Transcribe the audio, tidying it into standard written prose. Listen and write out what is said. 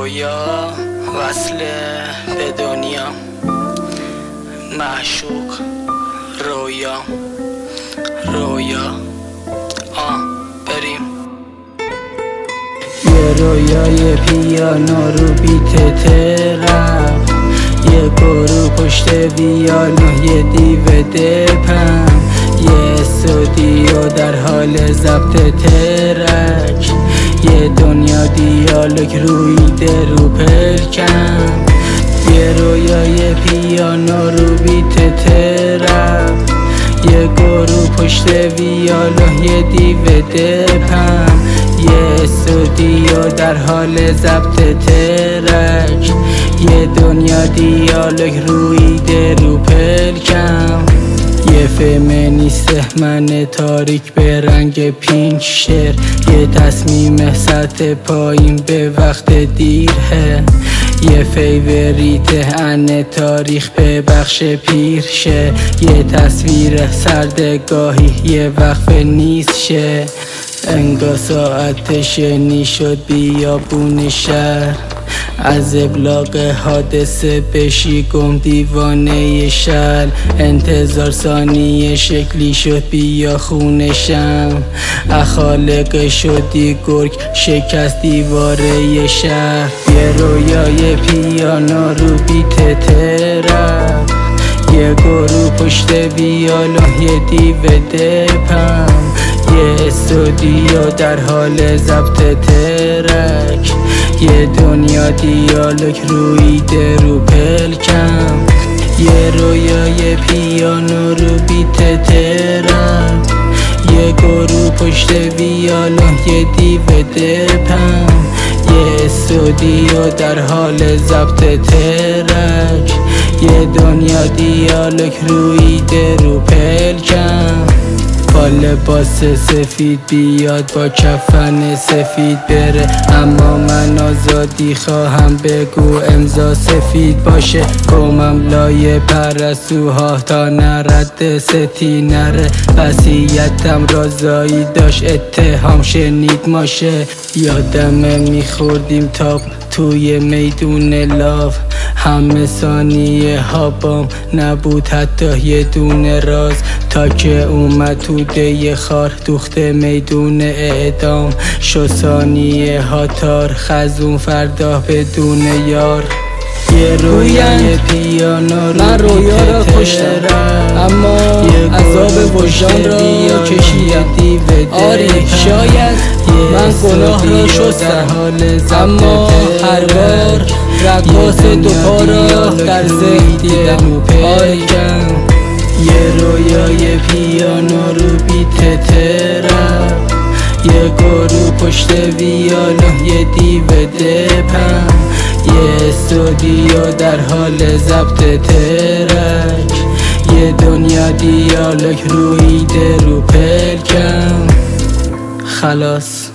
رویا وصل به دنیا، معشوق رویا بریم. یه رویای پیانو رو بیت ترق، یه گروه پشت ویالو، یه دیو دپم، یه استودیو در حال ضبط ترک، یه دنیا دیالوگ رویده رو پلکم. یه رویای پیانو رو بیت ترق، یه گروه پشت ویالو، یه دیو دپم، یه استودیو در حال ضبط ترک، یه دنیا دیالوگ رویده رو پلکم. یه فمینیست من تاریک به رنگ پینک شعر، یه تصمیم سطح پایین به وقت دیره، یه فیوریت ان تاریخ به بخش پیرشه، یه تصویر سردگاهی یه وقف نیست شه. انگار ساعت شنی شد بیابون شهر، از ابلاغ حادثه بشی گم دیوانه شهر، انتظار ثانیه شکلی شد بیا خونشم، اخالق شدی گرگ شکست دیواره شهر. یه رویای پیانو رو بیت ترق، یه گروه پشت ویالو، یه دیو دپم، یه استودیو در حال ضبط ترک، یه دنیا دیالوگ رویده رو پلکم. یه رویای پیانو رو بیت ترق، یه گروه پشت ویالو، یه دیو دپم، یه استودیو در حال ضبط ترک، یه دنیا دیالوگ رویده رو پلکم. با لباس سفید بیاد با کفن سفید بره، اما من آزادی خواهم بگو امضا سفید باشه. قومم لای پرستوها تا نرد ستی نره، وصیتم رازایی داشت اتهام شنید ماشه. یادمه میخوردیم تاپ توی میدون لاف، همه ثانیه ها بام نبود حتی یه دونه راز، تا که اومد تو دی خار دوخت میدون اعدام، شو ثانیه ها تار خزون فردا بدون یار. یه رویای پیانو من رویا را کشتم اما عذاب وجدان را کشیدم. آری شاید من گناه را شستم، اما هر بار رقاص دوپا را در ذهن دیدم. آری یه رویای پیانو رو بیت ترق، یه گروه پشت ویالو، یه دیو دپم، یه استودیو در حال ضبط ترک، یه دنیا دیالوگ رویده رو پلکم. خلاص.